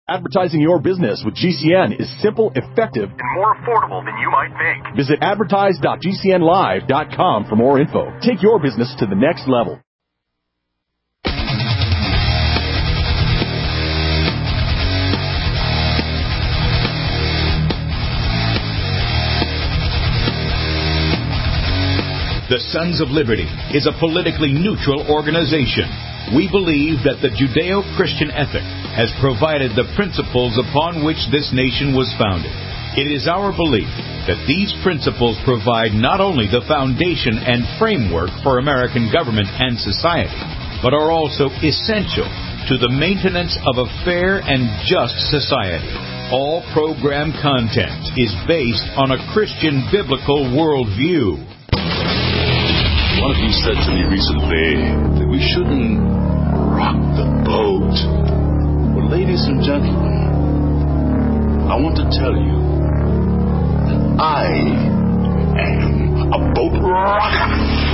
Advertising your business with GCN is simple, effective, and more affordable than you might think. Visit advertise.gcnlive.com for more info. Take your business to the next level. The Sons of Liberty is a politically neutral organization. We believe that the Judeo-Christian ethic has provided the principles upon which this nation was founded. It is our belief that these principles provide not only the foundation and framework for American government and society, but are also essential to the maintenance of a fair and just society. All program content is based on a Christian biblical worldview. One of you said to me recently that we shouldn't rock the boat. Well, ladies and gentlemen, I want to tell you that I am a boat rocker.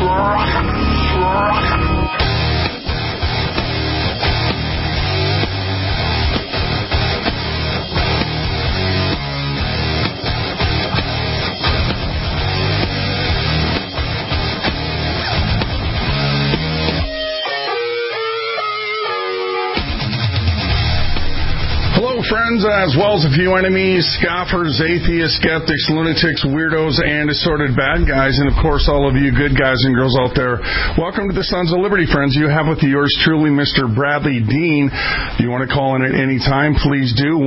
Friends, as well as a few enemies, scoffers, atheists, skeptics, lunatics, weirdos, and assorted bad guys, and of course all of you good guys and girls out there. Welcome to the Sons of Liberty, friends. You have with yours truly, Mr. Bradley Dean. If you want to call in at any time, please do.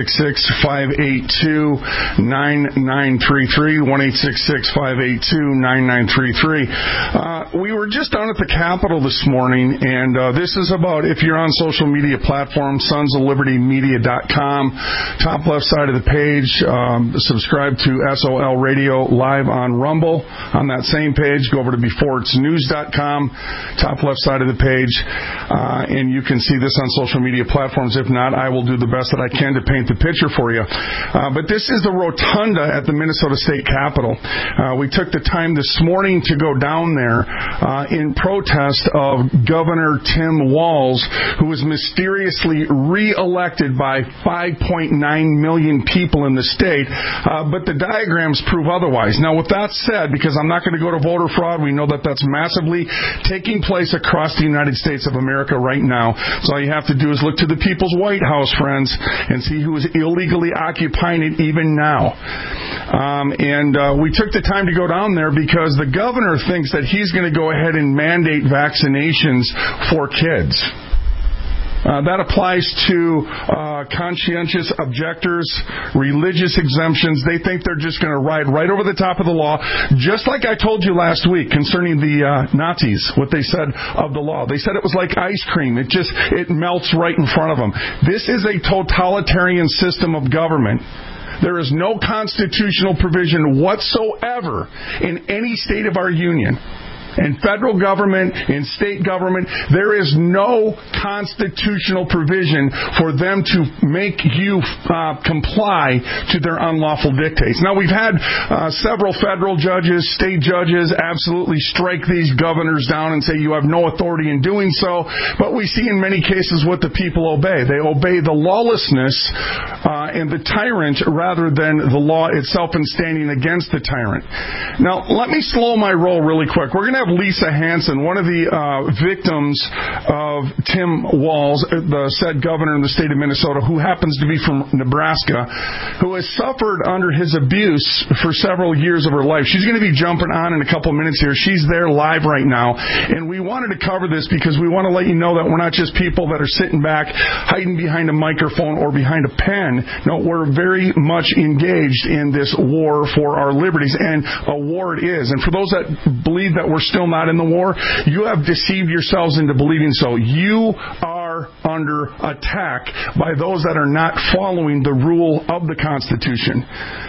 1-866-582-9933, 1-866-582-9933. We were just down at the Capitol this morning, and this is about, if you're on social media platforms, sonsoflibertymedia.com. Top left side of the page, subscribe to SOL Radio live on Rumble. On that same page, go over to beforeitsnews.com, top left side of the page, and you can see this on social media platforms. If not, I will do the best that I can to paint the picture for you. But this is the rotunda at the Minnesota State Capitol. We took the time this morning to go down there in protest of Governor Tim Walz, who was mysteriously reelected by 5.9 million people in the state, but the diagrams prove otherwise. Now, with that said, because I'm not going to go to voter fraud, we know that that's massively taking place across the United States of America right now. So all you have to do is look to the People's White House, friends, and see who is illegally occupying it even now. We took the time to go down there because the governor thinks that he's going to go ahead and mandate vaccinations for kids. That applies to conscientious objectors, religious exemptions. They think they're just going to ride right over the top of the law, just like I told you last week concerning the Nazis, what they said of the law. They said it was like ice cream. It melts right in front of them. This is a totalitarian system of government. There is no constitutional provision whatsoever in any state of our union. In federal government, in state government, there is no constitutional provision for them to make you comply to their unlawful dictates. Now, we've had several federal judges, state judges absolutely strike these governors down and say you have no authority in doing so, but we see in many cases what the people obey. They obey the lawlessness and the tyrant rather than the law itself and standing against the tyrant. Now, let me slow my roll really quick. We're going to have Lisa Hanson, one of the victims of Tim Walz, the said governor in the state of Minnesota, who happens to be from Nebraska, who has suffered under his abuse for several years of her life. She's going to be jumping on in a couple minutes here. She's there live right now, and we wanted to cover this because we want to let you know that we're not just people that are sitting back, hiding behind a microphone or behind a pen. No, we're very much engaged in this war for our liberties, and a war it is. And for those that believe that we're still not in the war, you have deceived yourselves into believing so. You are under attack by those that are not following the rule of the Constitution.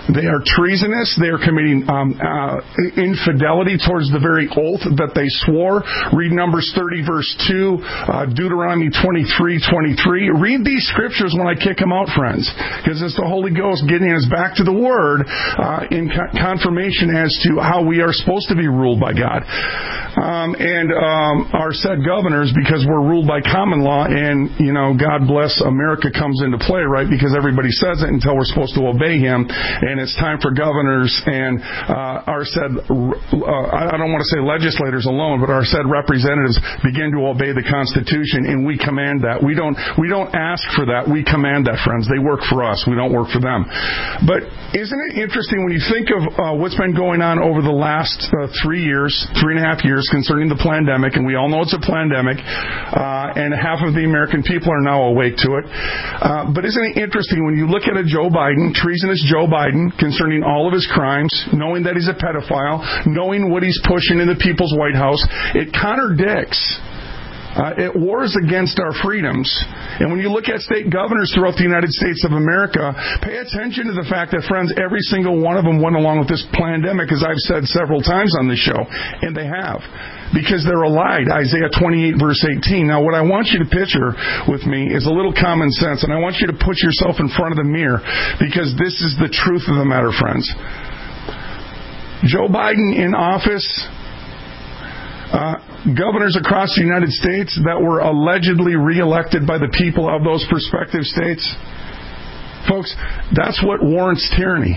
They are treasonous. They are committing infidelity towards the very oath that they swore. Read Numbers 30, verse 2, Deuteronomy 23:23. Read these scriptures when I kick them out, friends, because it's the Holy Ghost getting us back to the Word in confirmation as to how we are supposed to be ruled by God. And our said governors, because we're ruled by common law, and, God bless America comes into play, right, because everybody says it until we're supposed to obey Him, and it's time for governors and our said, I don't want to say legislators alone, but our said representatives begin to obey the Constitution, and we command that. We don't ask for that. We command that, friends. They work for us. We don't work for them. But isn't it interesting when you think of what's been going on over the last 3 years, 3.5 years concerning the pandemic, and we all know it's a pandemic, and half of the American people are now awake to it. But isn't it interesting when you look at a Joe Biden, treasonous Joe Biden, concerning all of his crimes, knowing that he's a pedophile, knowing what he's pushing in the People's White House, it contradicts. It wars against our freedoms. And when you look at state governors throughout the United States of America, pay attention to the fact that, friends, every single one of them went along with this pandemic, as I've said several times on this show. And they have. Because they're allied. Isaiah 28, verse 18. Now, what I want you to picture with me is a little common sense. And I want you to put yourself in front of the mirror. Because this is the truth of the matter, friends. Joe Biden in office, governors across the United States that were allegedly reelected by the people of those prospective states. Folks, that's what warrants tyranny.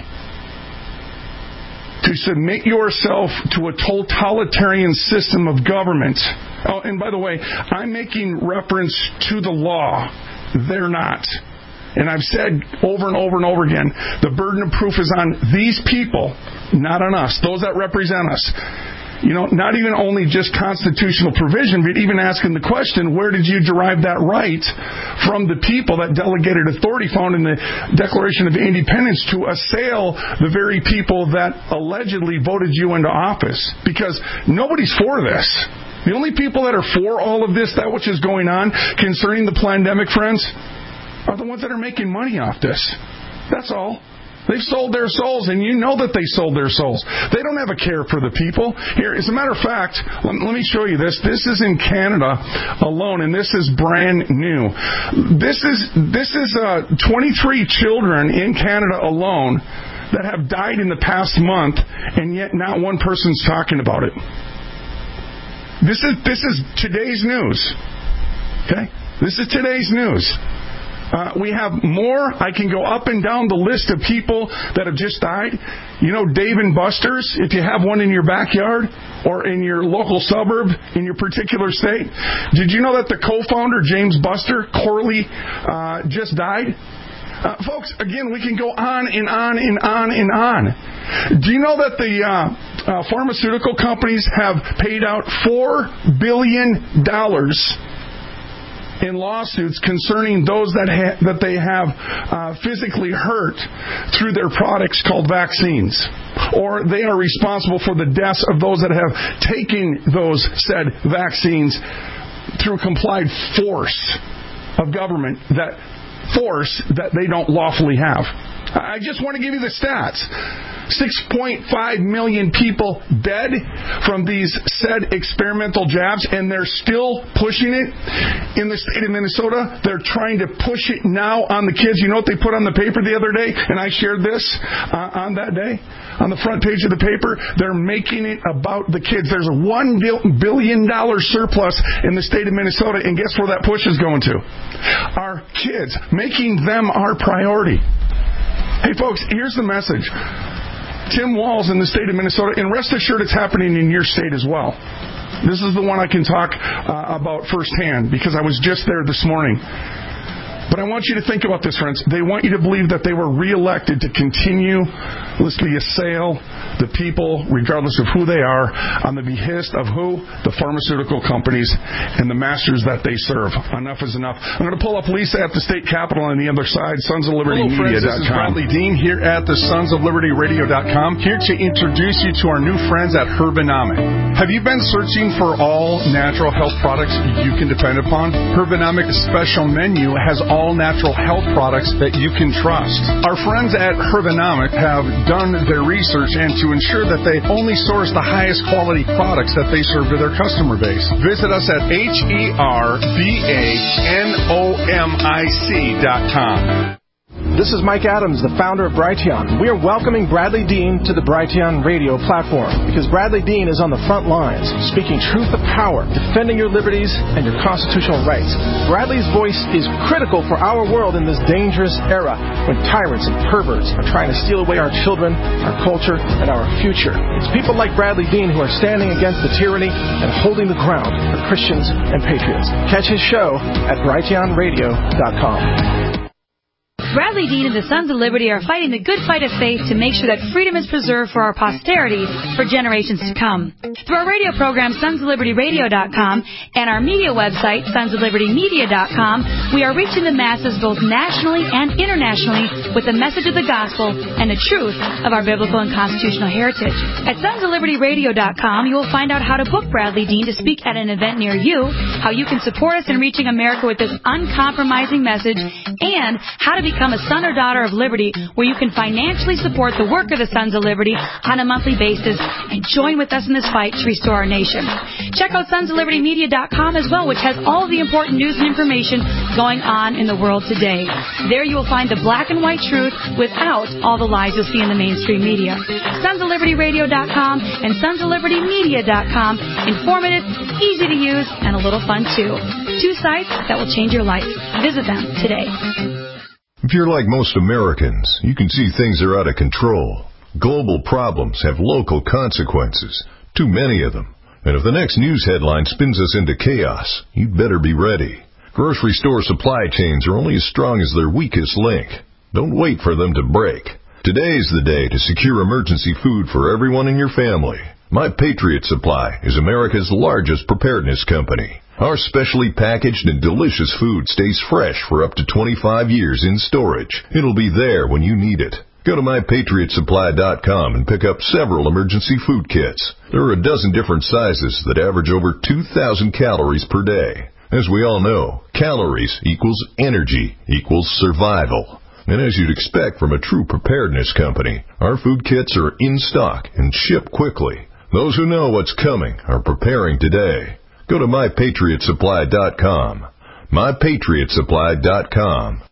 To submit yourself to a totalitarian system of government. Oh, and by the way, I'm making reference to the law. They're not. And I've said over and over and over again, the burden of proof is on these people, not on us, those that represent us. Not even only just constitutional provision, but even asking the question, where did you derive that right from the people, that delegated authority found in the Declaration of Independence to assail the very people that allegedly voted you into office? Because nobody's for this. The only people that are for all of this, that which is going on concerning the pandemic, friends, are the ones that are making money off this. That's all. They've sold their souls, and you know that they sold their souls. They don't have a care for the people. Here, as a matter of fact, let me show you this. This is in Canada alone, and this is brand new. This is 23 children in Canada alone that have died in the past month, and yet not one person's talking about it. This is today's news. Okay? This is today's news. We have more. I can go up and down the list of people that have just died. Dave & Buster's, if you have one in your backyard or in your local suburb in your particular state. Did you know that the co-founder, James Buster Corley, just died? Folks, again, we can go on and on and on and on. Do you know that the pharmaceutical companies have paid out $4 billion in lawsuits concerning those that they have physically hurt through their products called vaccines? Or they are responsible for the deaths of those that have taken those said vaccines through complied force of government, that force that they don't lawfully have. I just want to give you the stats. 6.5 million people dead from these said experimental jabs, and they're still pushing it. In the state of Minnesota, they're trying to push it now on the kids. You know what they put on the paper the other day? And I shared this on that day. On the front page of the paper, they're making it about the kids. There's a $1 billion surplus in the state of Minnesota, and guess where that push is going to? Our kids, making them our priority. Hey, folks, here's the message. Tim Walz in the state of Minnesota, and rest assured it's happening in your state as well. This is the one I can talk about firsthand because I was just there this morning. But I want you to think about this, friends. They want you to believe that they were reelected to continue, listen, to assail the people, regardless of who they are, on the behest of who? The pharmaceutical companies and the masters that they serve. Enough is enough. I'm going to pull up Lisa at the state capitol on the other side, sonsoflibertymedia.com. Hello, friends. This is Bradley Dean here at the sonsoflibertyradio.com, here to introduce you to our new friends at Herbanomic. Have you been searching for all natural health products you can depend upon? Herbanomic's special menu has all all-natural health products that you can trust. Our friends at Herbonomic have done their research and to ensure that they only source the highest quality products that they serve to their customer base. Visit us at herbanomic.com. This is Mike Adams, the founder of Brighteon. We are welcoming Bradley Dean to the Brighteon radio platform because Bradley Dean is on the front lines, speaking truth to power, defending your liberties and your constitutional rights. Bradley's voice is critical for our world in this dangerous era when tyrants and perverts are trying to steal away our children, our culture, and our future. It's people like Bradley Dean who are standing against the tyranny and holding the ground for Christians and patriots. Catch his show at brighteonradio.com. Bradley Dean and the Sons of Liberty are fighting the good fight of faith to make sure that freedom is preserved for our posterity for generations to come. Through our radio program, sonsoflibertyradio.com, and our media website, sonsoflibertymedia.com, we are reaching the masses both nationally and internationally with the message of the gospel and the truth of our biblical and constitutional heritage. At sonsoflibertyradio.com, you will find out how to book Bradley Dean to speak at an event near you, how you can support us in reaching America with this uncompromising message, and how to become a son or daughter of liberty, where you can financially support the work of the Sons of Liberty on a monthly basis and join with us in this fight to restore our nation. Check out sonsoflibertymedia.com as well, which has all of the important news and information going on in the world today. There you will find the black and white truth without all the lies you'll see in the mainstream media. sonsoflibertyradio.com and sonsoflibertymedia.com. Informative, easy to use, and a little fun too. Two sites that will change your life. Visit them today. If you're like most Americans, you can see things are out of control. Global problems have local consequences, too many of them. And if the next news headline spins us into chaos, you'd better be ready. Grocery store supply chains are only as strong as their weakest link. Don't wait for them to break. Today's the day to secure emergency food for everyone in your family. My Patriot Supply is America's largest preparedness company. Our specially packaged and delicious food stays fresh for up to 25 years in storage. It'll be there when you need it. Go to mypatriotsupply.com and pick up several emergency food kits. There are a dozen different sizes that average over 2,000 calories per day. As we all know, calories equals energy equals survival. And as you'd expect from a true preparedness company, our food kits are in stock and ship quickly. Those who know what's coming are preparing today. Go to mypatriotsupply.com. mypatriotsupply.com.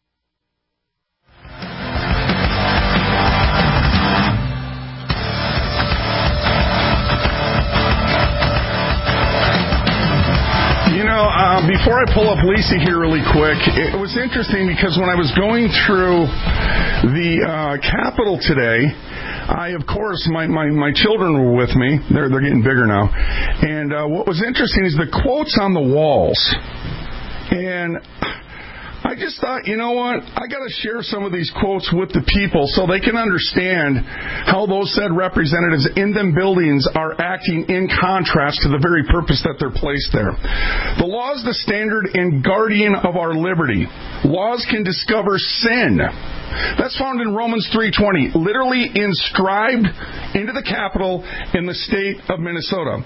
Before I pull up Lisa here really quick, it was interesting because when I was going through the Capitol today, of course, my children were with me. They're getting bigger now. And what was interesting is the quotes on the walls. And I just thought, you know what? I got to share some of these quotes with the people so they can understand how those said representatives in them buildings are acting in contrast to the very purpose that they're placed there. The law is the standard and guardian of our liberty. Laws can discover sin. That's found in Romans 3:20, literally inscribed into the Capitol in the state of Minnesota.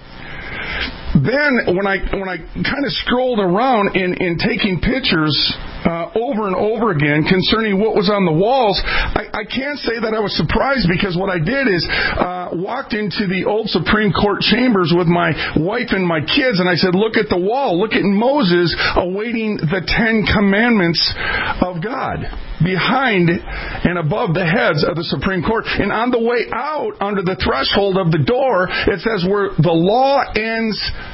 Then, when I kind of scrolled around in taking pictures over and over again concerning what was on the walls, I can't say that I was surprised because what I did is walked into the old Supreme Court chambers with my wife and my kids, and I said, look at the wall. Look at Moses awaiting the 10 Commandments of God behind and above the heads of the Supreme Court. And on the way out, under the threshold of the door, it says where the law ends,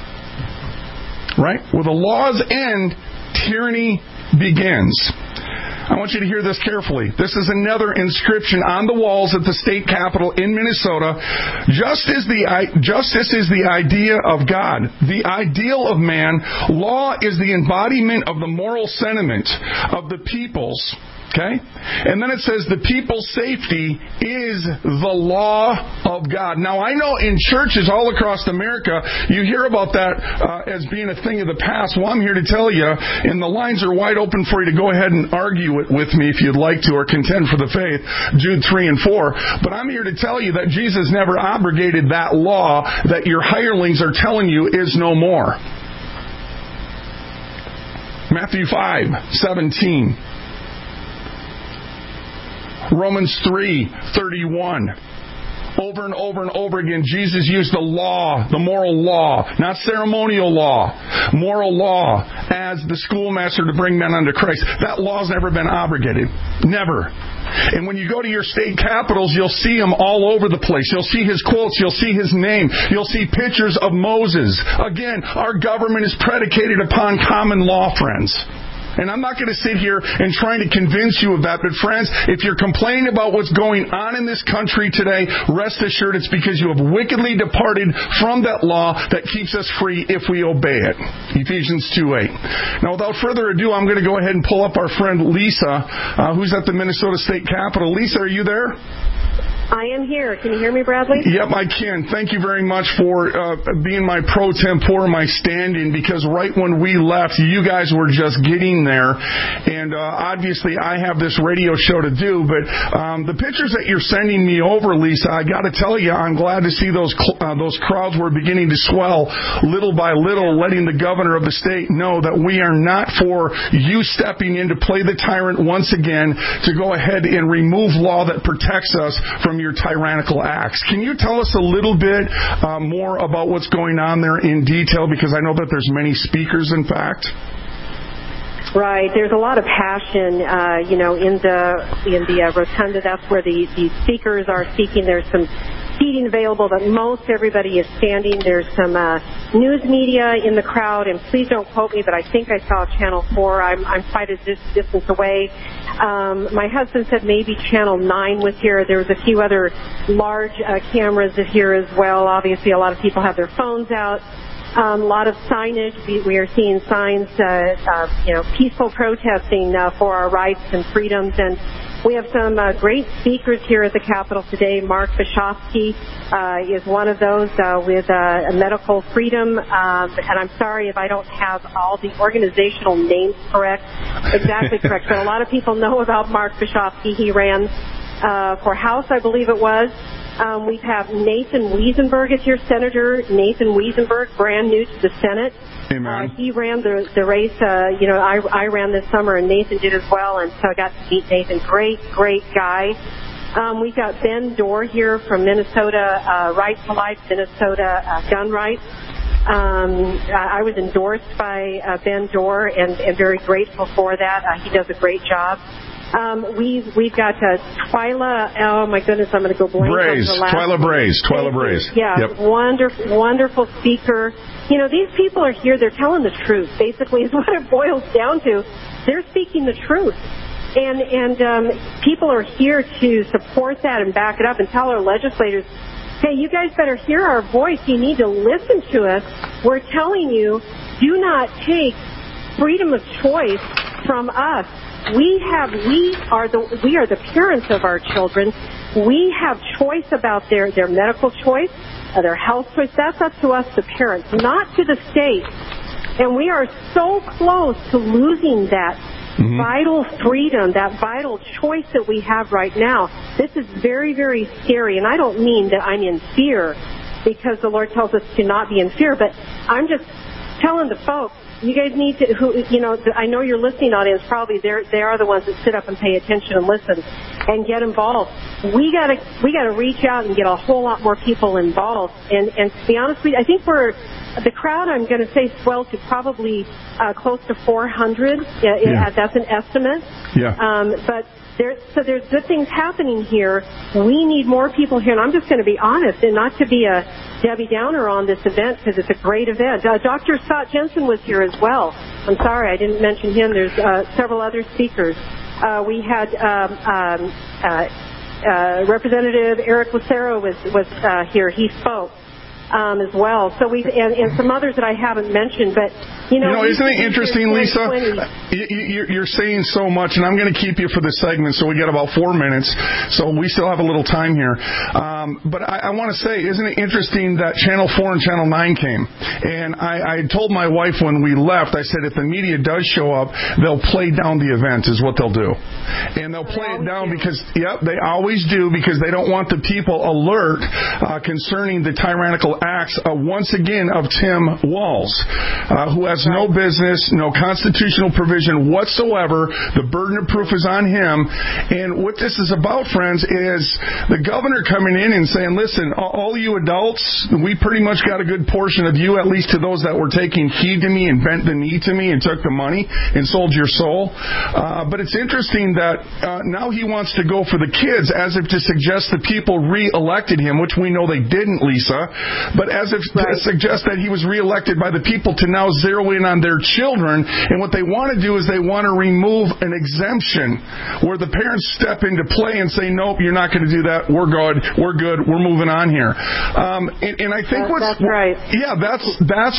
right? Where the laws end, tyranny begins. I want you to hear this carefully. This is another inscription on the walls at the state capitol in Minnesota. Justice is the idea of God, the ideal of man. Law is the embodiment of the moral sentiment of the peoples. Okay? And then it says the people's safety is the law of God. Now, I know in churches all across America, you hear about that as being a thing of the past. Well, I'm here to tell you, and the lines are wide open for you to go ahead and argue it with me if you'd like to, or contend for the faith, Jude 3 and 4. But I'm here to tell you that Jesus never abrogated that law that your hirelings are telling you is no more. Matthew 5:17. Romans 3:31. Over and over and over again, Jesus used the law, the moral law, not ceremonial law, moral law, as the schoolmaster to bring men unto Christ. That law's never been abrogated. Never. And when you go to your state capitals, you'll see him all over the place. You'll see his quotes. You'll see his name. You'll see pictures of Moses. Again, our government is predicated upon common law, friends. And I'm not going to sit here and try to convince you of that. But friends, if you're complaining about what's going on in this country today, rest assured it's because you have wickedly departed from that law that keeps us free if we obey it. Ephesians 2:8. Now, without further ado, I'm going to go ahead and pull up our friend Lisa, who's at the Minnesota State Capitol. Lisa, are you there? I am here. Can you hear me, Bradley? Yep, I can. Thank you very much for being my pro tempore, my stand-in, because right when we left, you guys were just getting there. And obviously, I have this radio show to do, but the pictures that you're sending me over, Lisa, I got to tell you, I'm glad to see those crowds were beginning to swell little by little, letting the governor of the state know that we are not for you stepping in to play the tyrant once again to go ahead and remove law that protects us from your tyrannical acts. Can you tell us a little bit more about what's going on there in detail? Because I know that there's many speakers, in fact. Right. There's a lot of passion, in the rotunda. That's where the speakers are speaking. There's some seating available, but most everybody is standing. There's some news media in the crowd, and please don't quote me, but I think I saw Channel 4. I'm quite a distance away. My husband said maybe Channel 9 was here. There was a few other large cameras here as well. Obviously, a lot of people have their phones out. A lot of signage. We are seeing signs, peaceful protesting for our rights and freedoms. And we have some great speakers here at the Capitol today. Mark Bishofsky is one of those with medical freedom. And I'm sorry if I don't have all the organizational names exactly correct. But a lot of people know about Mark Bishofsky. He ran for House, I believe it was. We have Nathan Wiesenberg is here, Senator Nathan Wiesenberg, brand new to the Senate. Amen. He ran the race. I ran this summer, and Nathan did as well, and so I got to meet Nathan. Great guy. We've got Ben Dorr here from Minnesota, Right to Life, Minnesota Gun Rights. I was endorsed by Ben Dorr and very grateful for that. He does a great job. We've got Twyla. Oh my goodness, I'm going to go blank. Twyla Braze. Yeah, yep. Wonderful speaker. These people are here. They're telling the truth. Basically, is what it boils down to. They're speaking the truth, and people are here to support that and back it up and tell our legislators, hey, you guys better hear our voice. You need to listen to us. We're telling you, do not take freedom of choice from us. We are the parents of our children. We have choice about their medical choice, their health choice. That's up to us, the parents, not to the state. And we are so close to losing that vital freedom, that vital choice that we have right now. This is very, very scary. And I don't mean that I'm in fear, because the Lord tells us to not be in fear, but I'm just telling the folks, you guys need to, I know your listening audience probably, they are the ones that sit up and pay attention and listen and get involved. We gotta reach out and get a whole lot more people involved. And to be honest with you, I think the crowd, I'm going to say, swelled to probably close to 400. That's an estimate. Yeah. But there's good things happening here. We need more people here, and I'm just going to be honest, and not to be a Debbie Downer on this event, because it's a great event. Dr. Scott Jensen was here as well. I'm sorry I didn't mention him. There's several other speakers. We had Representative Eric Lucero was here. He spoke as well. So and some others that I haven't mentioned, but isn't it interesting, Lisa? You're saying so much, and I'm going to keep you for this segment, so we got about 4 minutes, so we still have a little time here. But I want to say, isn't it interesting that Channel 4 and Channel 9 came? And I told my wife when we left, I said, if the media does show up, they'll play down the event, is what they'll do. And they'll play it down because, they always do, because they don't want the people alert concerning the tyrannical acts, once again, of Tim Walz, who has no business, no constitutional provision whatsoever. The burden of proof is on him. And what this is about, friends, is the governor coming in and saying, listen, all you adults, we pretty much got a good portion of you, at least to those that were taking heed to me and bent the knee to me and took the money and sold your soul. But it's interesting that now he wants to go for the kids as if to suggest the people re-elected him, which we know they didn't, Lisa, but as if to suggest that he was re-elected by the people to now zero in on their children. And what they want to do is they want to remove an exemption where the parents step into play and say, nope, you're not going to do that. We're good. We're moving on here. And I think that's right. Yeah, that's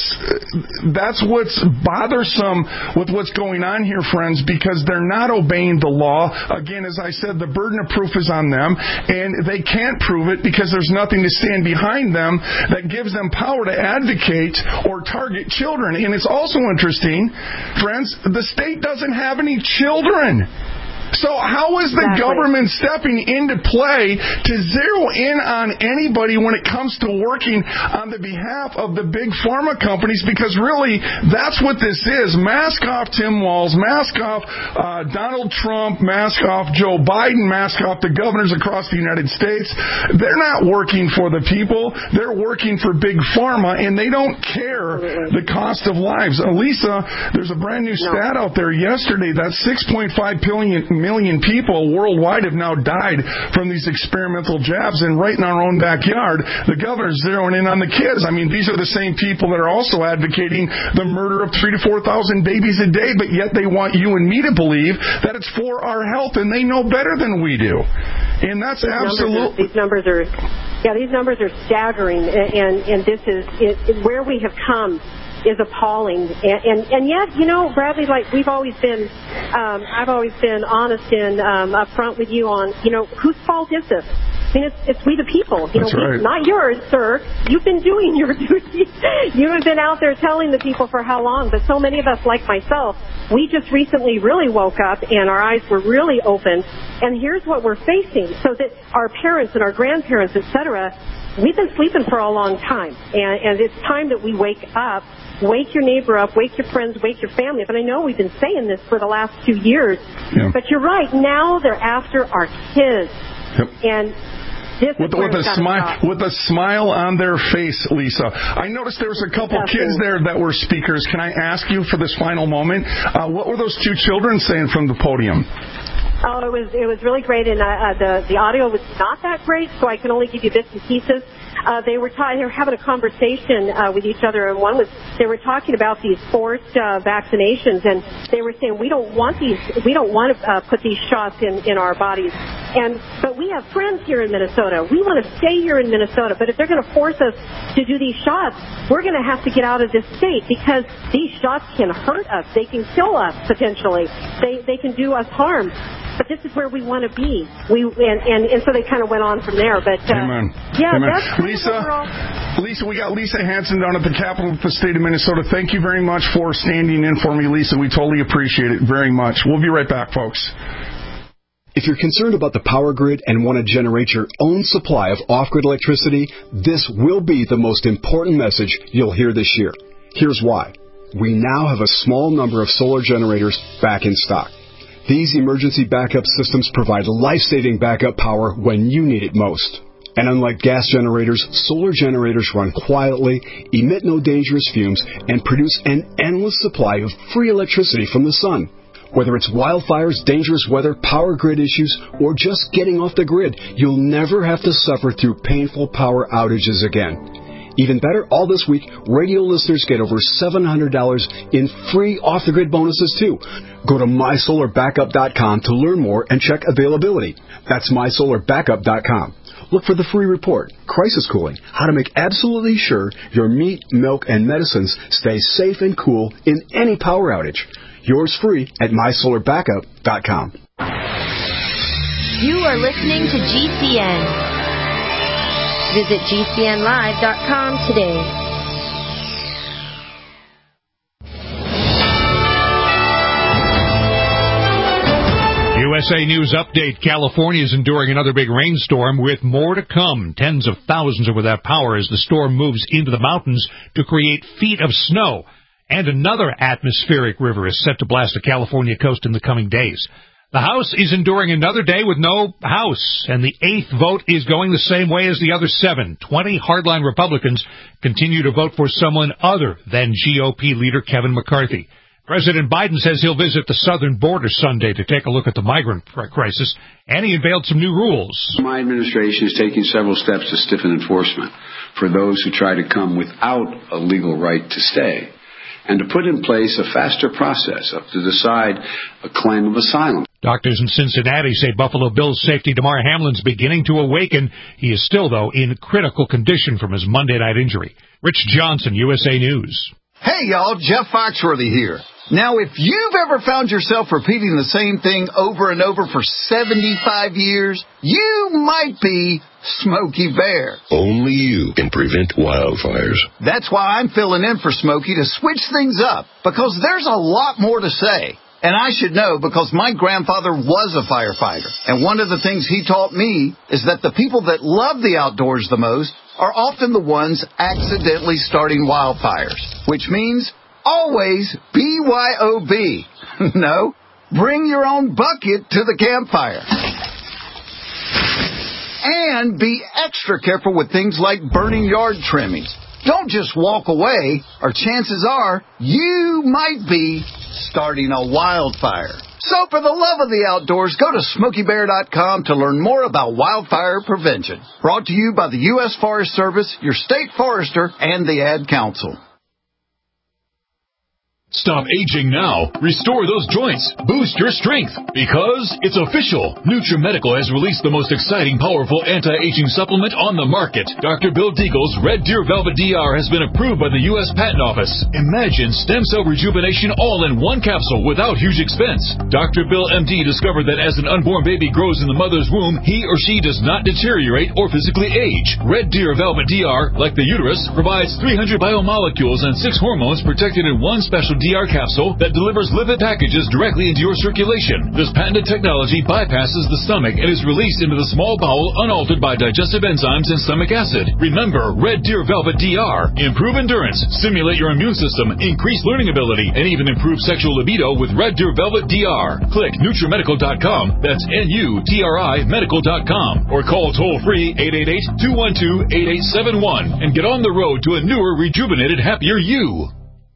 what's bothersome with what's going on here, friends, because they're not obeying the law. Again, as I said, the burden of proof is on them, and they can't prove it because there's nothing to stand behind them that gives them power to advocate or target children. And it's also interesting, friends, the state doesn't have any children. So how is the government stepping into play to zero in on anybody when it comes to working on the behalf of the big pharma companies? Because really, that's what this is. Mask off Tim Walz, mask off Donald Trump, mask off Joe Biden, mask off the governors across the United States. They're not working for the people. They're working for big pharma, and they don't care the cost of lives. Lisa, there's a brand new stat out there yesterday that 6.5 million people worldwide have now died from these experimental jabs, and right in our own backyard, the governor's zeroing in on the kids. I mean, these are the same people that are also advocating the murder of 3,000 to 4,000 babies a day, but yet they want you and me to believe that it's for our health, and they know better than we do. And that's these numbers are staggering, and this is where we have come is appalling, and yet, Bradley, like we've always been, I've always been honest and upfront with you on, whose fault is this? I mean, it's we the people. That's right. Not yours, sir. You've been doing your duty. You have been out there telling the people for how long? But so many of us, like myself, we just recently really woke up and our eyes were really opened. And here's what we're facing. So that our parents and our grandparents, etc., we've been sleeping for a long time, and it's time that we wake up. Wake your neighbor up, wake your friends, wake your family up. And I know we've been saying this for the last 2 years, but you're right. Now they're after our kids. Yep. And this with a smile on their face, Lisa. I noticed there was a couple kids there that were speakers. Can I ask you for this final moment, what were those two children saying from the podium? Oh, it was really great, and the audio was not that great, so I can only give you bits and pieces. They were having a conversation with each other, and they were talking about these forced vaccinations, and they were saying we don't want to put these shots in our bodies, but we have friends here in Minnesota. We want to stay here in Minnesota, but if they're going to force us to do these shots, we're going to have to get out of this state because these shots can hurt us. They can kill us potentially. They can do us harm. But this is where we want to be. And so they kind of went on from there. But Amen. Yeah, Amen. that's Lisa, we got Lisa Hanson down at the Capitol of the state of Minnesota. Thank you very much for standing in for me, Lisa. We totally appreciate it very much. We'll be right back, folks. If you're concerned about the power grid and want to generate your own supply of off-grid electricity, this will be the most important message you'll hear this year. Here's why. We now have a small number of solar generators back in stock. These emergency backup systems provide life-saving backup power when you need it most. And unlike gas generators, solar generators run quietly, emit no dangerous fumes, and produce an endless supply of free electricity from the sun. Whether it's wildfires, dangerous weather, power grid issues, or just getting off the grid, you'll never have to suffer through painful power outages again. Even better, all this week, radio listeners get over $700 in free off-the-grid bonuses, too. Go to mysolarbackup.com to learn more and check availability. That's mysolarbackup.com. Look for the free report, Crisis Cooling, how to make absolutely sure your meat, milk, and medicines stay safe and cool in any power outage. Yours free at mysolarbackup.com. You are listening to GCN. Visit GCNlive.com today. USA News Update. California is enduring another big rainstorm with more to come. Tens of thousands are without power as the storm moves into the mountains to create feet of snow. And another atmospheric river is set to blast the California coast in the coming days. The House is enduring another day with no House, and the 8th vote is going the same way as the other 7. 20 hardline Republicans continue to vote for someone other than GOP leader Kevin McCarthy. President Biden says he'll visit the southern border Sunday to take a look at the migrant crisis, and he unveiled some new rules. My administration is taking several steps to stiffen enforcement for those who try to come without a legal right to stay, and to put in place a faster process to decide a claim of asylum. Doctors in Cincinnati say Buffalo Bills safety Damar Hamlin's beginning to awaken. He is still, though, in critical condition from his Monday night injury. Rich Johnson, USA News. Hey, y'all, Jeff Foxworthy here. Now, if you've ever found yourself repeating the same thing over and over for 75 years, you might be Smokey Bear. Only you can prevent wildfires. That's why I'm filling in for Smokey to switch things up, because there's a lot more to say. And I should know because my grandfather was a firefighter. And one of the things he taught me is that the people that love the outdoors the most are often the ones accidentally starting wildfires, which means always BYOB. No, bring your own bucket to the campfire. And be extra careful with things like burning yard trimmings. Don't just walk away, or chances are you might be starting a wildfire. So for the love of the outdoors, go to SmokeyBear.com to learn more about wildfire prevention. Brought to you by the U.S. Forest Service, your state forester, and the Ad Council. Stop aging now. Restore those joints. Boost your strength. Because it's official. NutriMedical has released the most exciting, powerful anti-aging supplement on the market. Dr. Bill Deagle's Red Deer Velvet DR has been approved by the U.S. Patent Office. Imagine stem cell rejuvenation all in one capsule without huge expense. Dr. Bill MD discovered that as an unborn baby grows in the mother's womb, he or she does not deteriorate or physically age. Red Deer Velvet DR, like the uterus, provides 300 biomolecules and 6 hormones protected in one special DR capsule that delivers lipid packages directly into your circulation. This patented technology bypasses the stomach and is released into the small bowel unaltered by digestive enzymes and stomach acid. Remember, Red Deer Velvet DR. Improve endurance, stimulate your immune system, increase learning ability, and even improve sexual libido with Red Deer Velvet DR. Click NutriMedical.com. That's NUTRI Medical.com. Or call toll-free 888-212-8871 and get on the road to a newer, rejuvenated, happier you.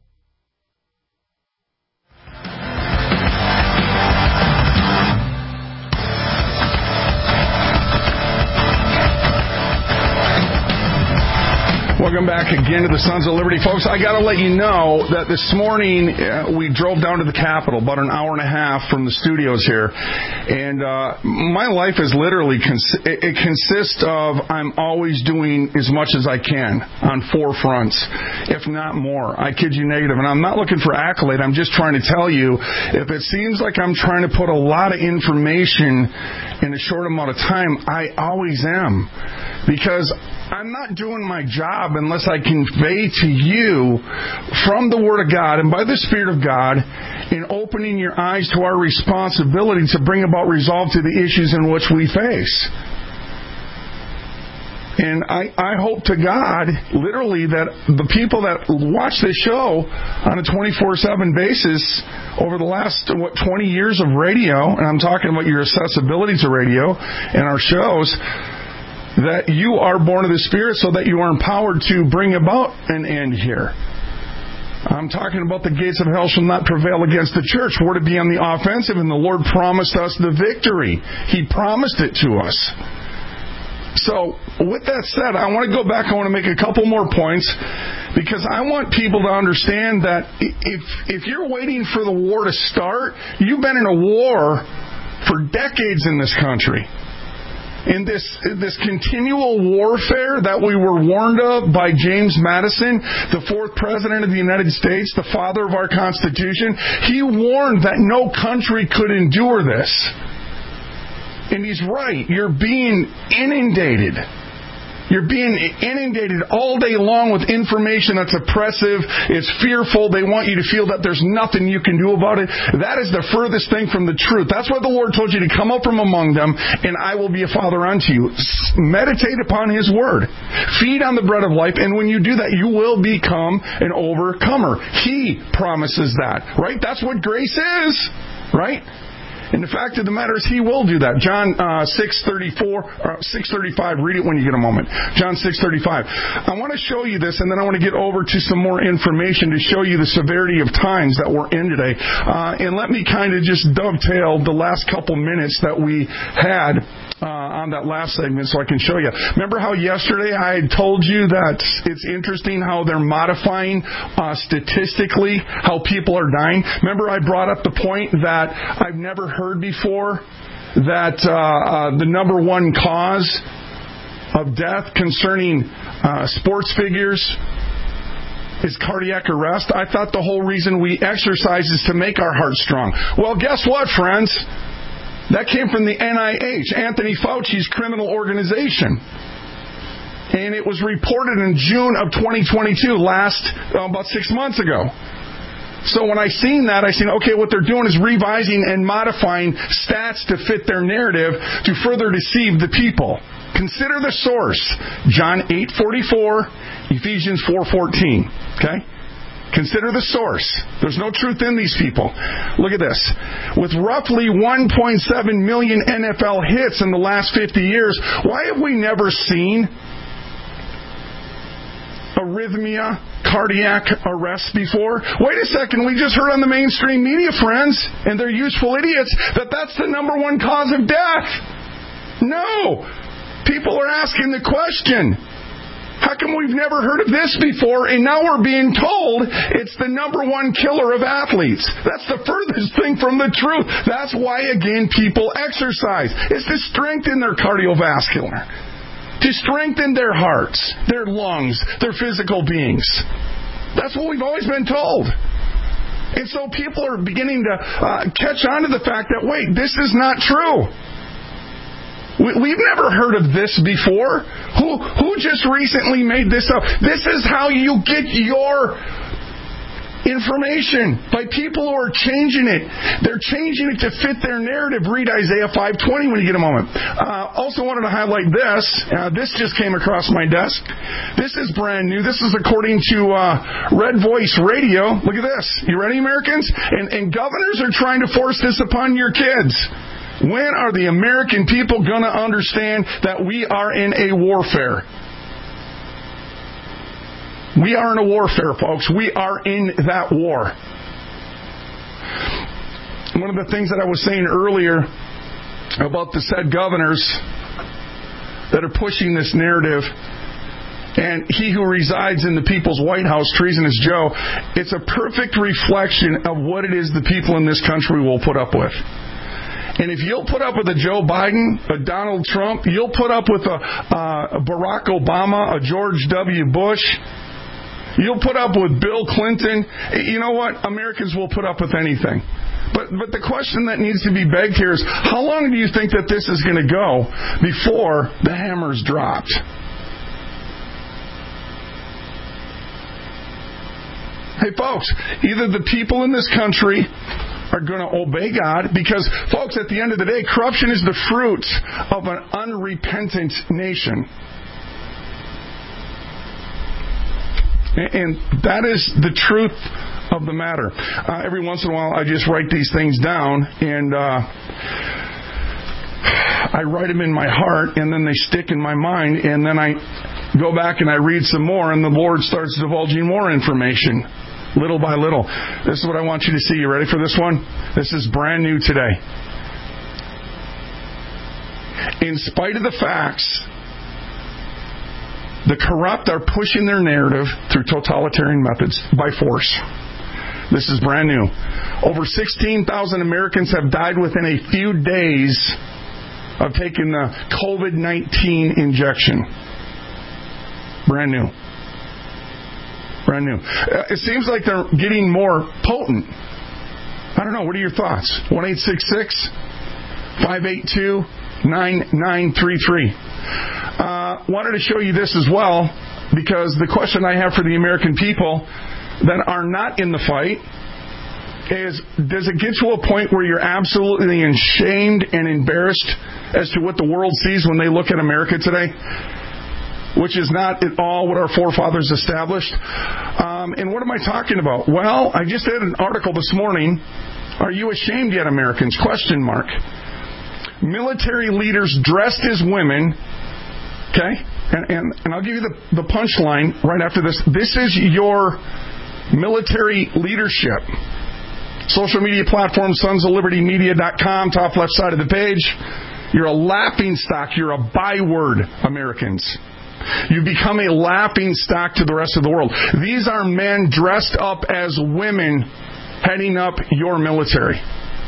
Welcome back again to the Sons of Liberty. Folks, I got to let you know that this morning we drove down to the Capitol, about an hour and a half from the studios here. And my life is literally, it consists of I'm always doing as much as I can on 4 fronts, if not more. I kid you negative. And I'm not looking for accolade. I'm just trying to tell you, if it seems like I'm trying to put a lot of information in a short amount of time, I always am. Because I'm not doing my job unless I convey to you from the Word of God and by the Spirit of God in opening your eyes to our responsibility to bring about resolve to the issues in which we face. And I hope to God, literally, that the people that watch this show on a 24/7 basis over the last, 20 years of radio, and I'm talking about your accessibility to radio and our shows, that you are born of the Spirit so that you are empowered to bring about an end here. I'm talking about the gates of hell shall not prevail against the church. We're to be on the offensive, and the Lord promised us the victory. He promised it to us. So, with that said, I want to go back. I want to make a couple more points, because I want people to understand that if you're waiting for the war to start, you've been in a war for decades in this country. In this continual warfare that we were warned of by James Madison, the 4th President of the United States, the father of our Constitution, he warned that no country could endure this. And he's right. You're being inundated You're being inundated all day long with information that's oppressive, it's fearful, they want you to feel that there's nothing you can do about it. That is the furthest thing from the truth. That's why the Lord told you to come up from among them, and I will be a father unto you. Meditate upon His Word. Feed on the bread of life, and when you do that, you will become an overcomer. He promises that, right? That's what grace is, right? And the fact of the matter is, He will do that. John 6:35. Read it when you get a moment. John 6:35. I want to show you this, and then I want to get over to some more information to show you the severity of times that we're in today. And let me kind of just dovetail the last couple minutes that we had on that last segment so I can show you. Remember how yesterday I had told you that it's interesting how they're modifying statistically how people are dying? Remember I brought up the point that I've never heard before, that the number one cause of death concerning sports figures is cardiac arrest. I thought the whole reason we exercise is to make our hearts strong. Well, guess what, friends? That came from the NIH, Anthony Fauci's criminal organization. And it was reported in June of 2022, about 6 months ago. So when I seen that, I seen, okay, what they're doing is revising and modifying stats to fit their narrative to further deceive the people. Consider the source. John 8:44, Ephesians 4:14. Okay? Consider the source. There's no truth in these people. Look at this. With roughly 1.7 million NFL hits in the last 50 years, why have we never seen arrhythmia, cardiac arrest before? Wait a second, we just heard on the mainstream media, friends, and they're useful idiots, that that's the number one cause of death. No. People are asking the question, how come we've never heard of this before, and now we're being told it's the number one killer of athletes? That's the furthest thing from the truth. That's why, again, people exercise. It's to strengthen their cardiovascular, to strengthen their hearts, their lungs, their physical beings. That's what we've always been told. And so people are beginning to catch on to the fact that, wait, this is not true. We've never heard of this before. Who just recently made this up? This is how you get your information, by people who are changing it. They're changing it to fit their narrative. Read Isaiah 5:20 when you get a moment. Also wanted to highlight this. This just came across my desk. This is brand new. This is according to Red Voice Radio. Look at this. You ready, Americans? And governors are trying to force this upon your kids. When are the American people going to understand that we are in a warfare? We are in a warfare, folks. We are in that war. One of the things that I was saying earlier about the said governors that are pushing this narrative, and he who resides in the people's White House, Treasonous Joe, it's a perfect reflection of what it is the people in this country will put up with. And if you'll put up with a Joe Biden, a Donald Trump, you'll put up with a Barack Obama, a George W. Bush, you'll put up with Bill Clinton, you know what? Americans will put up with anything. But the question that needs to be begged here is, how long do you think that this is going to go before the hammer's dropped? Hey, folks, either the people in this country are going to obey God, because, folks, at the end of the day, corruption is the fruit of an unrepentant nation. And that is the truth of the matter. Every once in a while, I just write these things down, and I write them in my heart, and then they stick in my mind, and then I go back and I read some more, and the Lord starts divulging more information. Little by little. This is what I want you to see. You ready for this one? This is brand new today. In spite of the facts, the corrupt are pushing their narrative through totalitarian methods by force. This is brand new. Over 16,000 Americans have died within a few days of taking the COVID-19 injection. Brand new. Brand new. It seems like they're getting more potent. I don't know. What are your thoughts? 1-866-582-9797. 9933. Wanted to show you this as well, because the question I have for the American people that are not in the fight is, does it get to a point where you're absolutely ashamed and embarrassed as to what the world sees when they look at America today? Which is not at all what our forefathers established. And what am I talking about? Well, I just had an article this morning. Are you ashamed yet, Americans? Question mark. Military leaders dressed as women. Okay? And I'll give you the punchline right after this. This is your military leadership. Social media platform, sonsoflibertymedia.com, top left side of the page. You're a laughing stock. You're a byword, Americans. You become a laughing stock to the rest of the world. These are men dressed up as women heading up your military.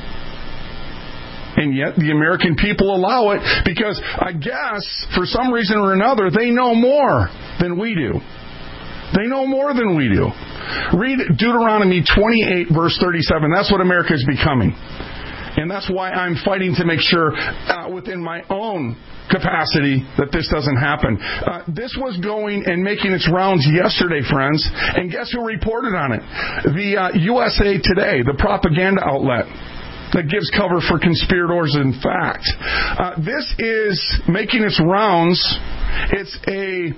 And yet the American people allow it because, I guess, for some reason or another, they know more than we do. They know more than we do. Read Deuteronomy 28, verse 37. That's what America is becoming. And that's why I'm fighting to make sure within my own capacity that this doesn't happen. This was going and making its rounds yesterday, friends. And guess who reported on it? The USA Today, the propaganda outlet that gives cover for conspirators in fact. This is making its rounds. It's a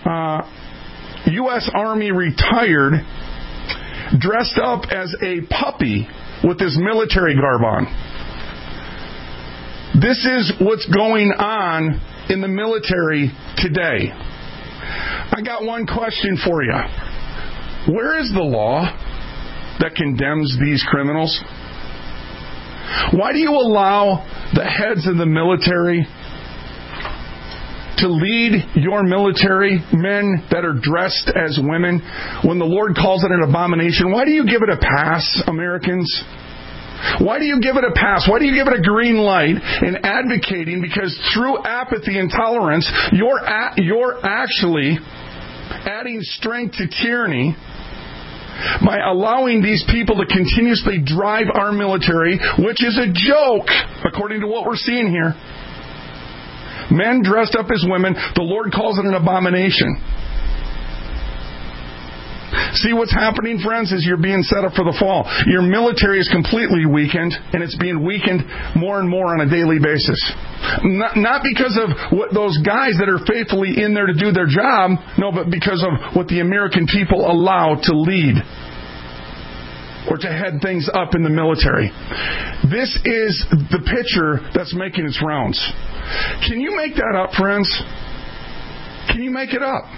U.S. Army retired dressed up as a puppy with his military garb on. This is what's going on in the military today. I got one question for you. Where is the law that condemns these criminals? Why do you allow the heads of the military to lead your military men that are dressed as women when the Lord calls it an abomination? Why do you give it a pass, Americans? Why do you give it a pass? Why do you give it a green light in advocating? Because through apathy and tolerance, you're actually adding strength to tyranny by allowing these people to continuously drive our military, which is a joke, according to what we're seeing here. Men dressed up as women, the Lord calls it an abomination. See what's happening, friends, is you're being set up for the fall. Your military is completely weakened, and it's being weakened more and more on a daily basis. Not because of what those guys that are faithfully in there to do their job, no, but because of what the American people allow to lead or to head things up in the military. This is the picture that's making its rounds. Can you make that up, friends? Can you make it up?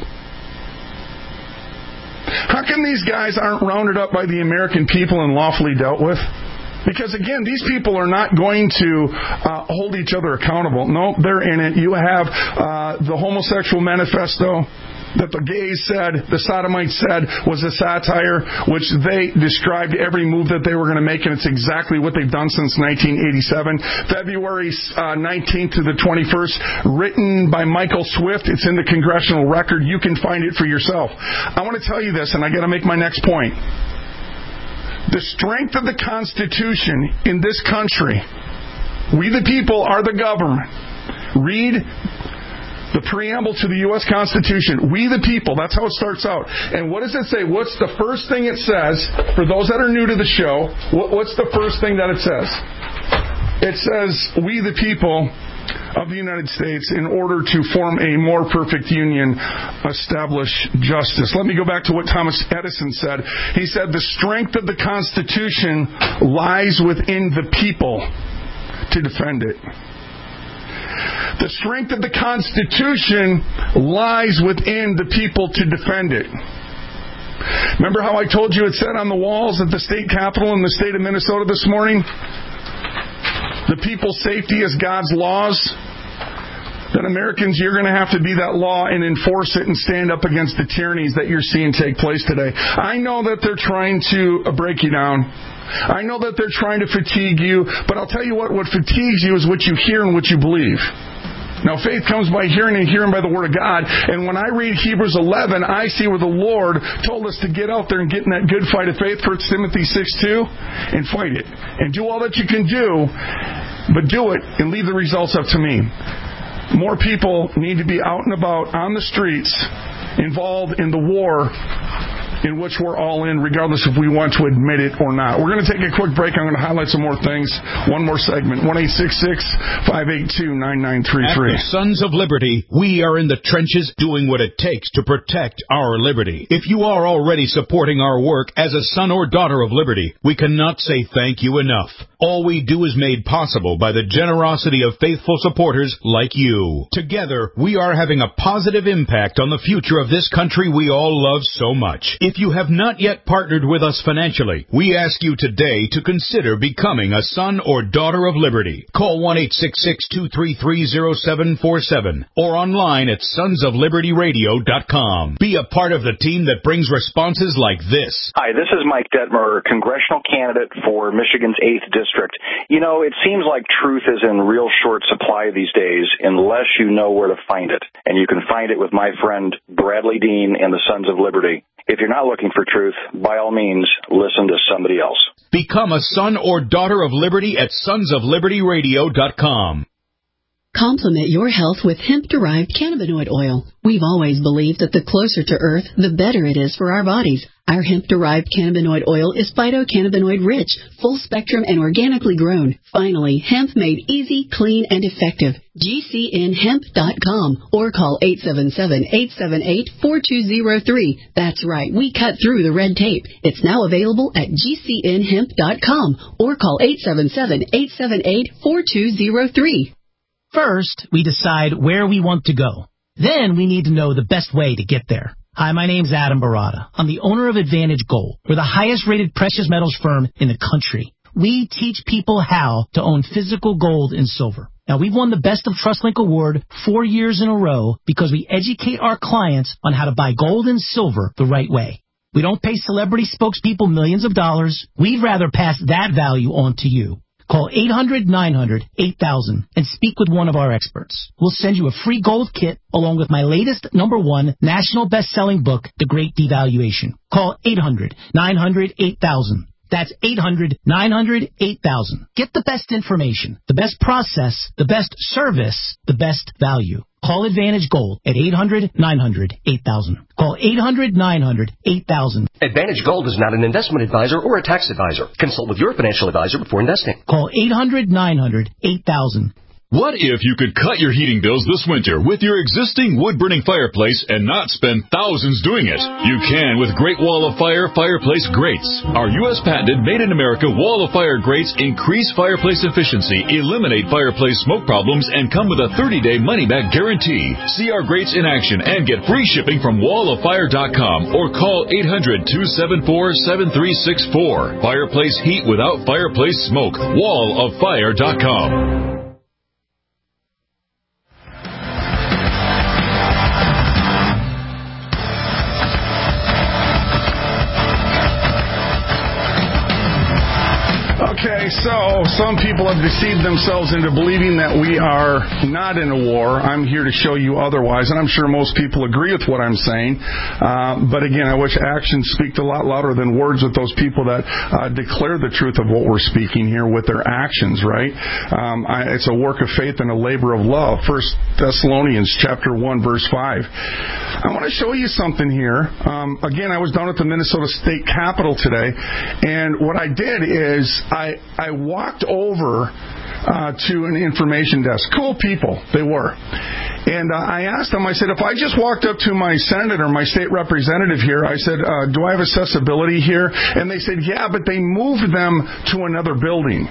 How come these guys aren't rounded up by the American people and lawfully dealt with? Because, again, these people are not going to hold each other accountable. No, they're in it. You have the homosexual manifesto that the gays said, the sodomites said, was a satire, which they described every move that they were going to make, and it's exactly what they've done since 1987. February 19th to the 21st, written by Michael Swift. It's in the Congressional Record. You can find it for yourself. I want to tell you this, and I got to make my next point. The strength of the Constitution in this country, we the people are the government. Read the preamble to the U.S. Constitution. We the people. That's how it starts out. And what does it say? What's the first thing it says? For those that are new to the show, what's the first thing that it says? It says, we the people of the United States, in order to form a more perfect union, establish justice. Let me go back to what Thomas Edison said. He said, the strength of the Constitution lies within the people to defend it. The strength of the Constitution lies within the people to defend it. Remember how I told you it said on the walls at the state capitol in the state of Minnesota this morning? The people's safety is God's laws. That Americans, you're going to have to be that law and enforce it and stand up against the tyrannies that you're seeing take place today. I know that they're trying to break you down. I know that they're trying to fatigue you, but I'll tell you what fatigues you is what you hear and what you believe. Now, faith comes by hearing and hearing by the Word of God. And when I read Hebrews 11, I see where the Lord told us to get out there and get in that good fight of faith, 1 Timothy 6:2, and fight it. And do all that you can do. but do it and leave the results up to me. More people need to be out and about on the streets, involved in the war in which we're all in, regardless if we want to admit it or not. We're going to take a quick break. I'm going to highlight some more things. One more segment. 1-866-582-9933. At the Sons of Liberty, we are in the trenches doing what it takes to protect our liberty. If you are already supporting our work as a son or daughter of liberty, we cannot say thank you enough. All we do is made possible by the generosity of faithful supporters like you. Together, we are having a positive impact on the future of this country we all love so much. If you have not yet partnered with us financially, we ask you today to consider becoming a son or daughter of liberty. Call 1-866-233-0747 or online at sonsoflibertyradio.com. Be a part of the team that brings responses like this. Hi, this is Mike Detmer, congressional candidate for Michigan's 8th District. You know, it seems like truth is in real short supply these days unless you know where to find it. And you can find it with my friend Bradley Dean and the Sons of Liberty. If you're not looking for truth, by all means, listen to somebody else. Become a son or daughter of liberty at sonsoflibertyradio.com. Complement your health with hemp-derived cannabinoid oil. We've always believed that the closer to Earth, the better it is for our bodies. Our hemp-derived cannabinoid oil is phytocannabinoid-rich, full-spectrum, and organically grown. Finally, hemp made easy, clean, and effective. GCNhemp.com or call 877-878-4203. That's right, we cut through the red tape. It's now available at GCNhemp.com or call 877-878-4203. First, we decide where we want to go. Then we need to know the best way to get there. Hi, my name's Adam Barada. I'm the owner of Advantage Gold. We're the highest-rated precious metals firm in the country. We teach people how to own physical gold and silver. Now, we've won the Best of TrustLink Award 4 years in a row because we educate our clients on how to buy gold and silver the right way. We don't pay celebrity spokespeople millions of dollars. We'd rather pass that value on to you. Call 800-900-8000 and speak with one of our experts. We'll send you a free gold kit along with my latest #1 national best-selling book, The Great Devaluation. Call 800-900-8000. That's 800-900-8000. Get the best information, the best process, the best service, the best value. Call Advantage Gold at 800-900-8000. Call 800-900-8000. Advantage Gold is not an investment advisor or a tax advisor. Consult with your financial advisor before investing. Call 800-900-8000. What if you could cut your heating bills this winter with your existing wood-burning fireplace and not spend thousands doing it? You can with Great Wall of Fire fireplace grates. Our U.S. patented made-in-America Wall of Fire grates increase fireplace efficiency, eliminate fireplace smoke problems, and come with a 30-day money-back guarantee. See our grates in action and get free shipping from walloffire.com or call 800-274-7364. Fireplace heat without fireplace smoke. walloffire.com. Okay, so some people have deceived themselves into believing that we are not in a war. I'm here to show you otherwise, and I'm sure most people agree with what I'm saying. But again, I wish actions speak a lot louder than words with those people that declare the truth of what we're speaking here with their actions, right? It's a work of faith and a labor of love. 1 Thessalonians chapter 1, verse 5. I want to show you something here. Again, I was down at the Minnesota State Capitol today, and what I did is I walked over to an information desk. Cool people, they were. And I asked them, I said, if I just walked up to my senator, my state representative here, I said, do I have accessibility here? And they said, yeah, but they moved them to another building.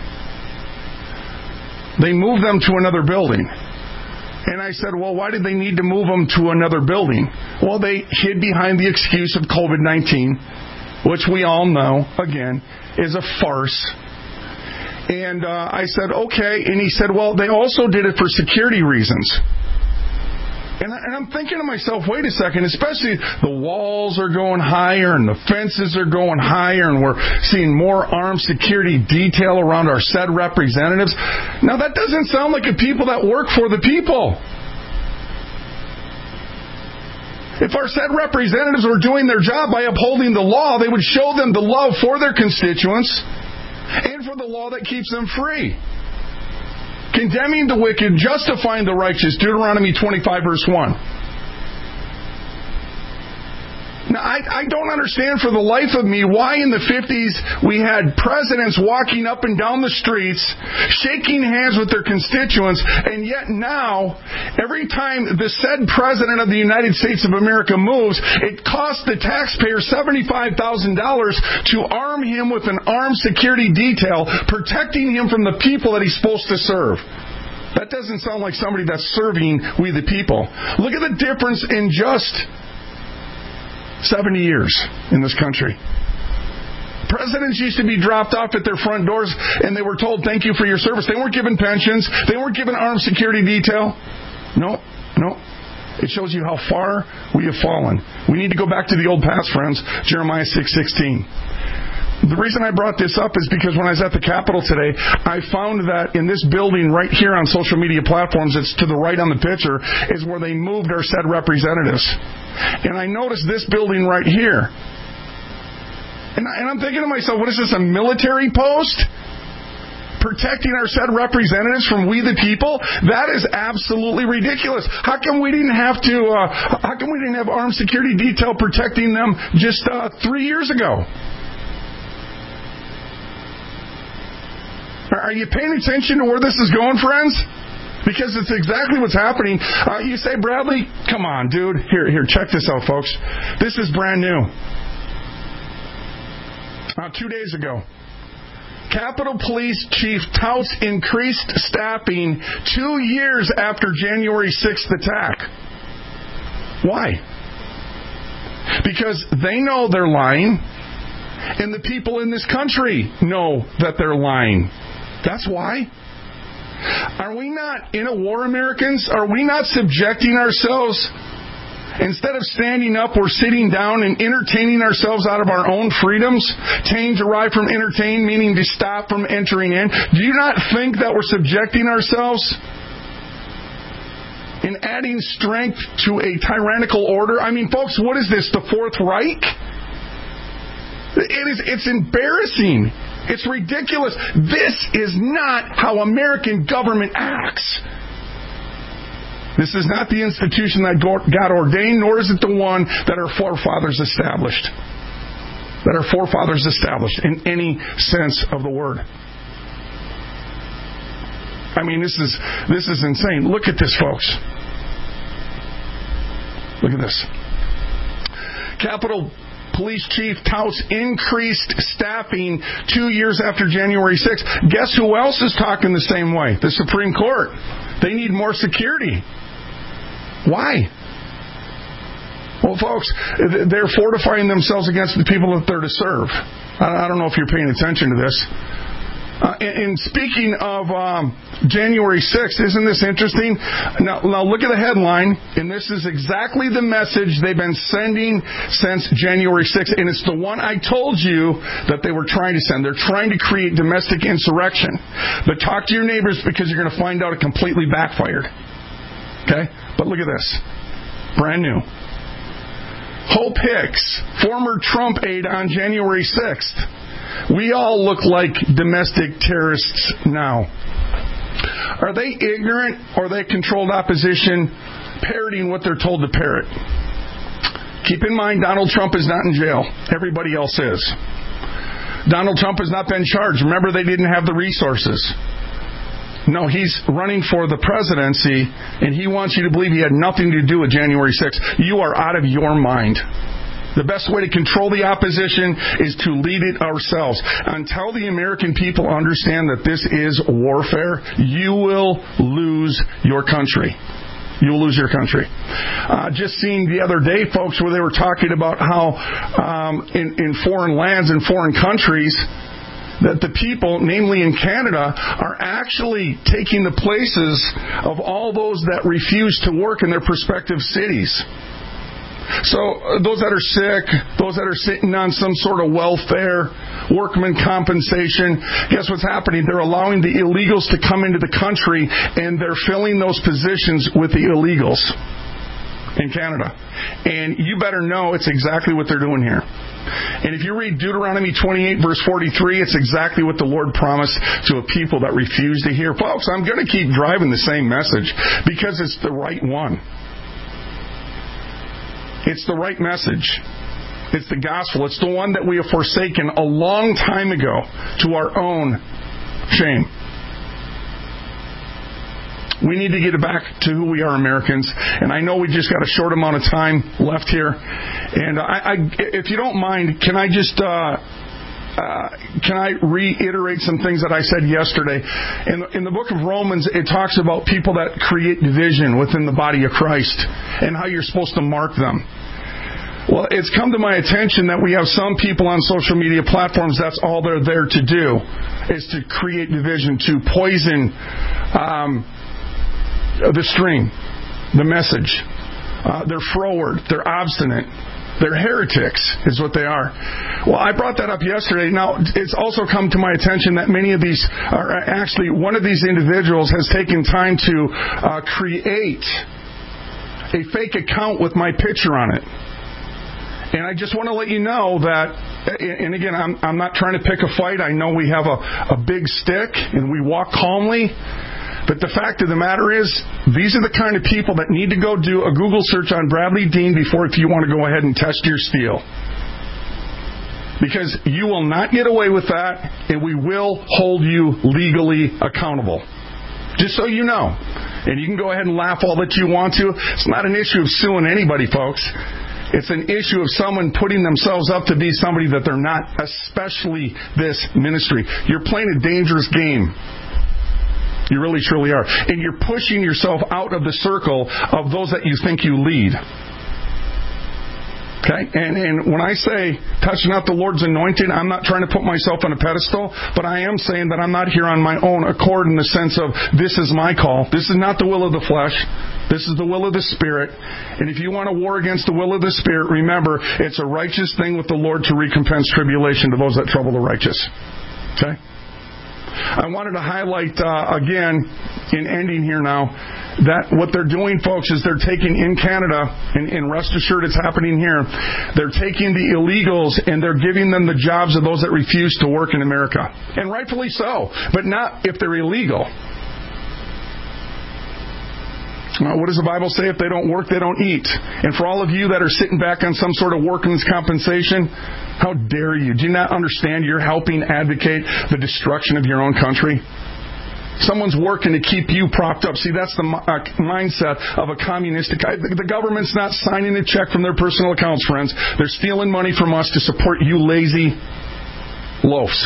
They moved them to another building. And I said, well, why did they need to move them to another building? Well, they hid behind the excuse of COVID-19, which we all know, again, is a farce. And I said, okay. And he said, well, they also did it for security reasons. And I'm thinking to myself, wait a second, especially the walls are going higher and the fences are going higher and we're seeing more armed security detail around our said representatives. Now, that doesn't sound like a people that work for the people. If our said representatives were doing their job by upholding the law, they would show them the love for their constituents and for the law that keeps them free. condemning the wicked, justifying the righteous, Deuteronomy 25, verse 1. Now, I don't understand for the life of me why in the 50s we had presidents walking up and down the streets, shaking hands with their constituents, and yet now, every time the said president of the United States of America moves, it costs the taxpayer $75,000 to arm him with an armed security detail, protecting him from the people that he's supposed to serve. That doesn't sound like somebody that's serving we the people. Look at the difference in just 70 years in this country. Presidents used to be dropped off at their front doors and they were told, thank you for your service. They weren't given pensions. They weren't given armed security detail. No. It shows you how far we have fallen. We need to go back to the old past, friends. Jeremiah 6:16. The reason I brought this up is because when I was at the Capitol today, I found that in this building right here on social media platforms, it's to the right on the picture, is where they moved our said representatives. And I noticed this building right here. And I'm thinking to myself, what is this, a military post? Protecting our said representatives from we the people? That is absolutely ridiculous. How come we didn't have armed security detail protecting them just 3 years ago? Are you paying attention to where this is going, friends? Because it's exactly what's happening. You say, Bradley, come on, dude. Here, check this out, folks. This is brand new. 2 days ago, Capitol Police Chief touts increased staffing 2 years after January 6th attack. Why? Because they know they're lying, and the people in this country know that they're lying. That's why. Are we not in a war, Americans? Are we not subjecting ourselves? Instead of standing up, we're sitting down and entertaining ourselves out of our own freedoms. Tame derived from entertain, meaning to stop from entering in. Do you not think that we're subjecting ourselves and adding strength to a tyrannical order? I mean, folks, what is this, the Fourth Reich? It's embarrassing. It's ridiculous. This is not how American government acts. This is not the institution that God ordained, nor is it the one that our forefathers established. In any sense of the word. I mean, this is insane. Look at this, folks. Look at this. Capitol Police Chief touts increased staffing 2 years after January 6th. Guess who else is talking the same way? The Supreme Court. They need more security. Why? Well, folks, they're fortifying themselves against the people that they're to serve. I don't know if you're paying attention to this. And speaking of January 6th, isn't this interesting? Now look at the headline, and this is exactly the message they've been sending since January 6th, and it's the one I told you that they were trying to send. They're trying to create domestic insurrection. But talk to your neighbors because you're going to find out it completely backfired. Okay? But look at this. Brand new. Hope Hicks, former Trump aide on January 6th. We all look like domestic terrorists now. Are they ignorant or are they controlled opposition parroting what they're told to parrot? Keep in mind, Donald Trump is not in jail. Everybody else is. Donald Trump has not been charged. Remember, they didn't have the resources. No, he's running for the presidency, and he wants you to believe he had nothing to do with January 6th. You are out of your mind. The best way to control the opposition is to lead it ourselves. Until the American people understand that this is warfare, you will lose your country. You will lose your country. Just seeing the other day, folks, where they were talking about how in foreign lands and foreign countries, that the people, namely in Canada, are actually taking the places of all those that refuse to work in their prospective cities. So those that are sick, those that are sitting on some sort of welfare, workman compensation, guess what's happening? They're allowing the illegals to come into the country, and they're filling those positions with the illegals. in Canada. And you better know it's exactly what they're doing here. And if you read Deuteronomy 28, verse 43, it's exactly what the Lord promised to a people that refuse to hear. Folks, I'm going to keep driving the same message because it's the right one. It's the right message. It's the gospel. It's the one that we have forsaken a long time ago to our own shame. We need to get back to who we are, Americans. And I know we just got a short amount of time left here. And if you don't mind, can I just reiterate some things that I said yesterday? In the book of Romans, it talks about people that create division within the body of Christ and how you're supposed to mark them. Well, it's come to my attention that we have some people on social media platforms, that's all they're there to do, is to create division, to poison the stream, the message. They're froward, they're obstinate, they're heretics, is what they are. Well, I brought that up yesterday. Now, it's also come to my attention that many of these are actually, one of these individuals has taken time to create a fake account with my picture on it. And I just want to let you know that, and again, I'm not trying to pick a fight. I know we have a big stick and we walk calmly. But the fact of the matter is, these are the kind of people that need to go do a Google search on Bradley Dean before if you want to go ahead and test your steel. Because you will not get away with that, and we will hold you legally accountable. Just so you know. And you can go ahead and laugh all that you want to. It's not an issue of suing anybody, folks. It's an issue of someone putting themselves up to be somebody that they're not, especially this ministry. You're playing a dangerous game. You really, truly are. And you're pushing yourself out of the circle of those that you think you lead. Okay? And when I say touching out the Lord's anointing, I'm not trying to put myself on a pedestal, but I am saying that I'm not here on my own accord in the sense of this is my call. This is not the will of the flesh. This is the will of the Spirit. And if you want to war against the will of the Spirit, remember, it's a righteous thing with the Lord to recompense tribulation to those that trouble the righteous. Okay? I wanted to highlight, again, in ending here now, that what they're doing, folks, is they're taking in Canada, and rest assured it's happening here, they're taking the illegals and they're giving them the jobs of those that refuse to work in America. And rightfully so, but not if they're illegal. What does the Bible say? If they don't work, they don't eat. And for all of you that are sitting back on some sort of workman's compensation, how dare you? Do you not understand you're helping advocate the destruction of your own country? Someone's working to keep you propped up. See, that's the mindset of a communistic. The government's not signing a check from their personal accounts, friends. They're stealing money from us to support you lazy loafs.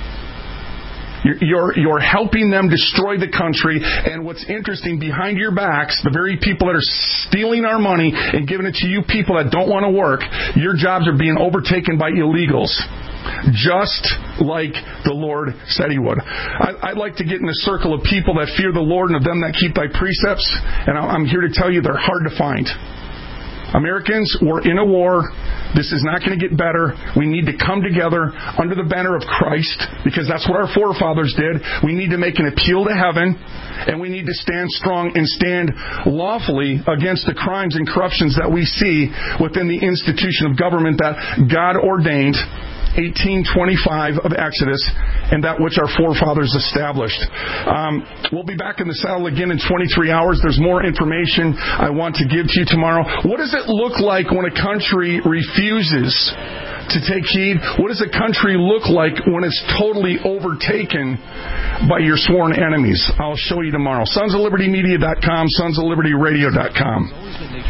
You're helping them destroy the country, and what's interesting, behind your backs, the very people that are stealing our money and giving it to you people that don't want to work, your jobs are being overtaken by illegals. Just like the Lord said He would. I'd like to get in a circle of people that fear the Lord and of them that keep Thy precepts, and I'm here to tell you they're hard to find. Americans, we're in a war. This is not going to get better. We need to come together under the banner of Christ, because that's what our forefathers did. We need to make an appeal to heaven, and we need to stand strong and stand lawfully against the crimes and corruptions that we see within the institution of government that God ordained, 18:25 of Exodus, and that which our forefathers established. We'll be back in the saddle again in 23 hours. There's more information I want to give to you tomorrow. What does it look like when a country refuses to take heed? What does a country look like when it's totally overtaken by your sworn enemies? I'll show you tomorrow. SonsOfLibertyMedia.com, SonsOfLibertyRadio.com.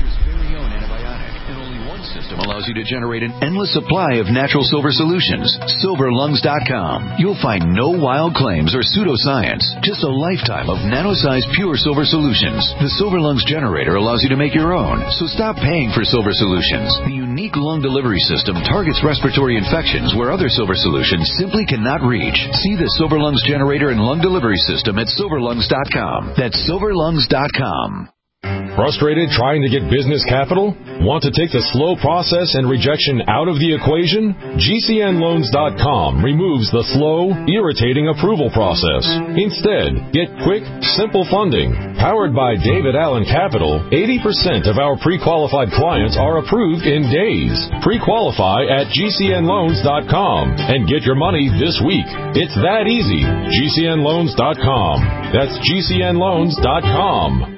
Allows you to generate an endless supply of natural silver solutions. SilverLungs.com. You'll find no wild claims or pseudoscience, just a lifetime of nano-sized pure silver solutions. The Silver Lungs generator allows you to make your own, so stop paying for silver solutions. The unique lung delivery system targets respiratory infections where other silver solutions simply cannot reach. See the Silver Lungs generator and lung delivery system at SilverLungs.com. That's SilverLungs.com. Frustrated trying to get business capital? Want to take the slow process and rejection out of the equation? GCNLoans.com removes the slow, irritating approval process. Instead, get quick, simple funding. Powered by David Allen Capital, 80% of our pre-qualified clients are approved in days. Pre-qualify at GCNLoans.com and get your money this week. It's that easy. GCNLoans.com. That's GCNLoans.com.